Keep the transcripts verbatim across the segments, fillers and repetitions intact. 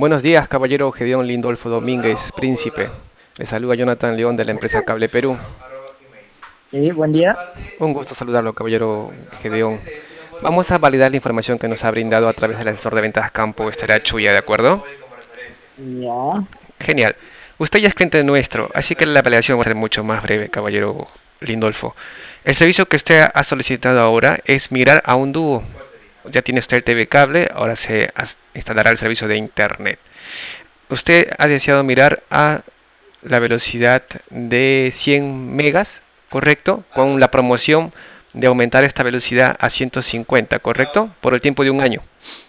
Buenos días, caballero Gedeón Lindolfo Domínguez, príncipe. Le saluda Jonathan León de la empresa Cable Perú. Sí, buen día. Un gusto saludarlo, caballero Gedeón. Vamos a validar la información que nos ha brindado a través del asesor de ventas Campo Esterachuya, ¿de acuerdo? Ya. Genial. Usted ya es cliente nuestro, así que la validación va a ser mucho más breve, caballero Lindolfo. El servicio que usted ha solicitado ahora es migrar a un dúo. Ya tiene usted el T V cable, ahora se as- instalará el servicio de internet. Usted ha deseado mirar a la velocidad de cien megas, ¿correcto? Con la promoción de aumentar esta velocidad a ciento cincuenta, ¿correcto? Por el tiempo de un año,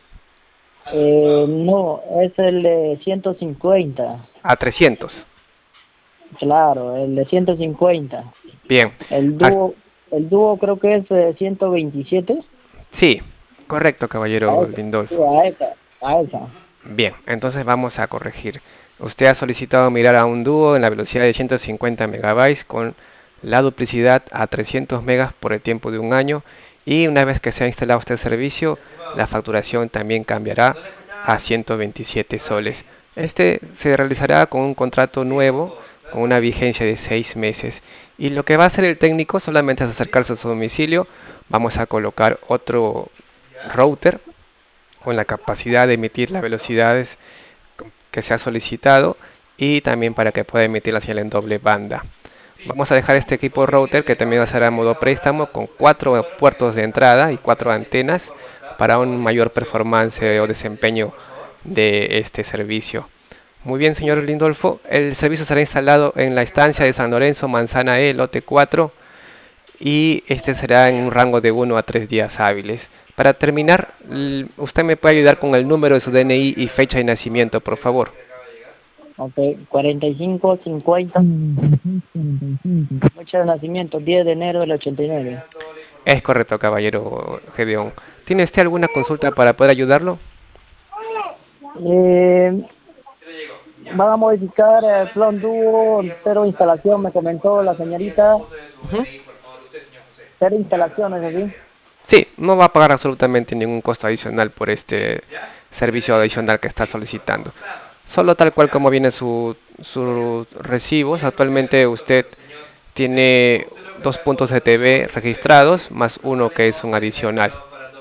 Eh, no, es el de ciento cincuenta. a trescientos. Claro, el de ciento cincuenta. Bien, El As- dúo, el dúo creo que es de ciento veintisiete. sí, correcto, A caballero esa, sí, Lindolfo. a esa, a esa. Bien, entonces vamos a corregir. Usted ha solicitado mirar a un dúo en la velocidad de ciento cincuenta megabytes con la duplicidad a trescientos megas por el tiempo de un año, y una vez que se ha instalado este servicio, la facturación también cambiará a ciento veintisiete soles. Este se realizará con un contrato nuevo con una vigencia de seis meses, y lo que va a hacer el técnico solamente es acercarse a su domicilio. Vamos a colocar otro router con la capacidad de emitir las velocidades que se ha solicitado, y también para que pueda emitir la señal en doble banda. Vamos a dejar este equipo router que también va a ser a modo préstamo con cuatro puertos de entrada y cuatro antenas para un mayor performance o desempeño de este servicio. Muy bien, señor Lindolfo, el servicio será instalado en la estancia de San Lorenzo, Manzana E, lote cuatro, y este será en un rango de uno a tres días hábiles. Para terminar, usted me puede ayudar con el número de su D N I y fecha de nacimiento, por favor. Ok, cuarenta y cinco, cincuenta. Fecha de nacimiento, diez de enero del ochenta y nueve. Es correcto, caballero Gedeón. ¿Tiene usted alguna consulta para poder ayudarlo? Eh, Van a modificar el plan dúo, cero instalación, me comentó la señorita. Ujú. Cero instalaciones, ¿así? Sí, no va a pagar absolutamente ningún costo adicional por este servicio adicional que está solicitando. Solo tal cual como viene su, sus recibos. Actualmente usted tiene dos puntos de T V registrados, más uno que es un adicional.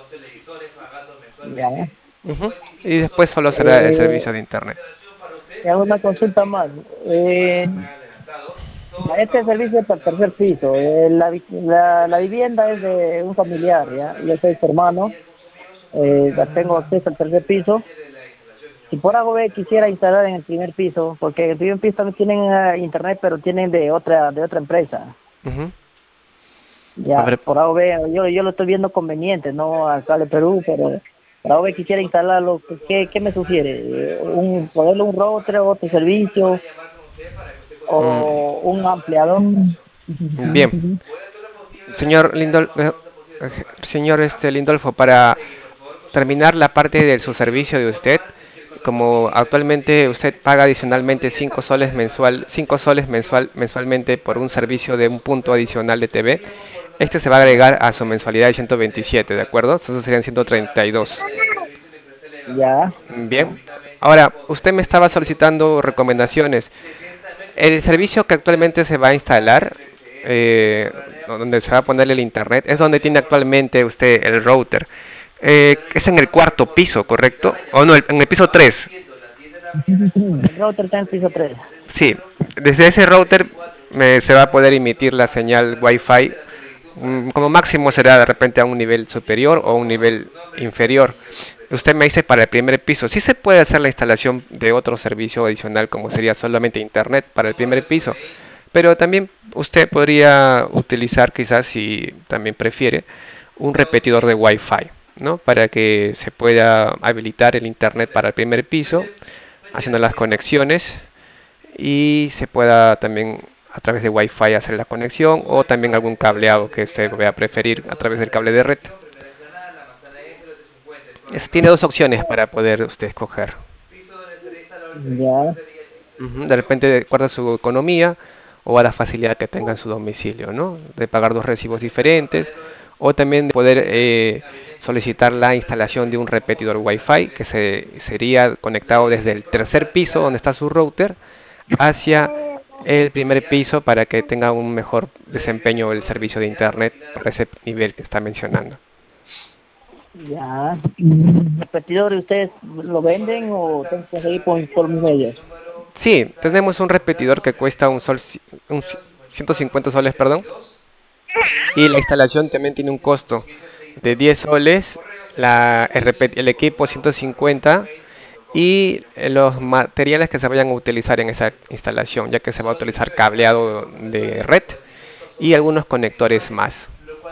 Ya. Ujú. Y después solo será el Eh, servicio de internet. y hago una consulta más. Eh, este servicio es para el tercer piso. Eh, la, vi- la, la vivienda es de un familiar, ¿ya? Yo soy su hermano. Eh, ya tengo acceso al tercer piso. Si por algo ve, quisiera instalar en el primer piso, porque en el primer piso también tienen eh, internet, pero tienen de otra de otra empresa. Ujú. A Ya, ver, por algo ve, yo, yo lo estoy viendo conveniente, no acá de Perú, pero por algo ve, quisiera instalarlo. ¿Qué, qué me sugiere? Eh, Un, ponerle un router, otro servicio, mm, o un ampliador. bien. Señor Lindol, eh, eh, señor este Lindolfo, para terminar la parte de su servicio de usted, como actualmente usted paga adicionalmente cinco soles mensual, cinco soles mensual, mensualmente por un servicio de un punto adicional de T V, este se va a agregar a su mensualidad de ciento veintisiete, ¿de acuerdo? Entonces serían ciento treinta y dos. Ya. Bien. Ahora, usted me estaba solicitando recomendaciones. El servicio que actualmente se va a instalar, eh, donde se va a poner el internet, es donde tiene actualmente usted el router. Eh, es en el cuarto piso, ¿correcto? O no, el- en el piso tres. El router está en el piso tres. Sí, desde ese router eh, se va a poder emitir la señal Wi-Fi. Mm, Como máximo será de repente a un nivel superior o un nivel inferior. Usted me dice para el primer piso. Sí se puede hacer la instalación de otro servicio adicional, como sería solamente internet para el primer piso. Pero también usted podría utilizar, quizás si también prefiere, un repetidor de Wi-Fi, ¿no? Para que se pueda habilitar el internet para el primer piso, haciendo las conexiones, y se pueda también a través de Wi-Fi hacer la conexión, o también algún cableado que usted vaya a preferir a través del cable de red. Es- tiene dos opciones para poder usted escoger. Ya. Ujú. De repente, de acuerdo a su economía o a la facilidad que tenga en su domicilio, ¿no? De pagar dos recibos diferentes, o también de poder eh, solicitar la instalación de un repetidor Wi-Fi que se, sería conectado desde el tercer piso donde está su router hacia el primer piso para que tenga un mejor desempeño el servicio de internet para ese nivel que está mencionando. Ya. Mm, ¿Repetidores ustedes lo venden o tengo que conseguir por, por mis medios? Sí, tenemos un repetidor que cuesta un sol, un ciento cincuenta soles, perdón, y la instalación también tiene un costo de diez soles, la, el, repet- el equipo ciento cincuenta y los materiales que se vayan a utilizar en esa instalación, ya que se va a utilizar cableado de red y algunos conectores más.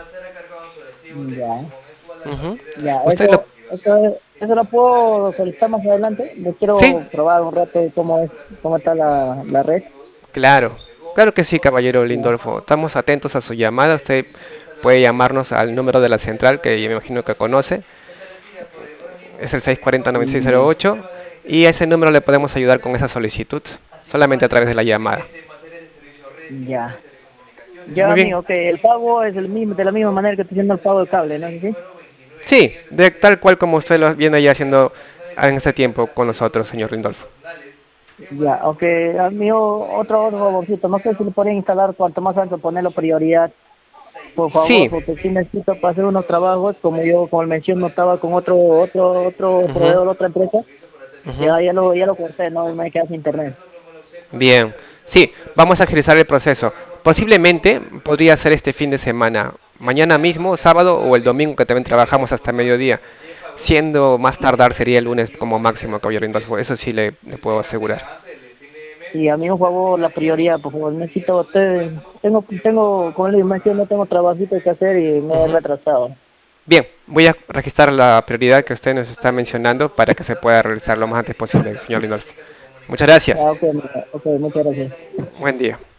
Ya. Ujú. Ya, Usted lo... eso, eso, eso lo puedo solicitar más adelante. Yo Sí, quiero probar un rato cómo es, cómo está la, la red. claro, claro que sí, caballero Ya, Lindolfo. Estamos atentos a su llamada. Usted puede llamarnos al número de la central que yo me imagino que conoce. Es el seis cuatro cero, nueve seis cero ocho y a ese número le podemos ayudar con esa solicitud, solamente a través de la llamada. ya. Ya, Muy bien. amigo, que el pago es el mismo, de la misma manera que estoy haciendo el pago del cable, ¿no? ¿Sí? Sí, de tal cual como usted lo viene ya haciendo en este tiempo con nosotros, señor Lindolfo. Ya, aunque amigo, otro, otro favorcito, no sé si le pueden instalar cuanto más antes ponerlo prioridad, por favor, Sí. porque si necesito para hacer unos trabajos, como yo, como mencioné, estaba con otro, otro, otro Ujú, proveedor, otra empresa, ujú. ya, ya lo, ya lo corté, no me queda sin internet. Bien, sí, vamos a agilizar el proceso. Posiblemente podría ser este fin de semana, mañana mismo, sábado o el domingo, que también trabajamos hasta mediodía. Siendo más tardar sería el lunes como máximo, caballero Indolfo. Eso sí le, le puedo asegurar. Y a mí, por favor, la prioridad, por favor, necesito, usted, tengo, tengo, como les mencioné, tengo trabajitos que hacer y me he Ujú. retrasado. Bien, voy a registrar la prioridad que usted nos está mencionando para que se pueda realizar lo más antes posible, señor Lindolfo. Muchas gracias. Ah, ok, ok, muchas gracias. Buen día.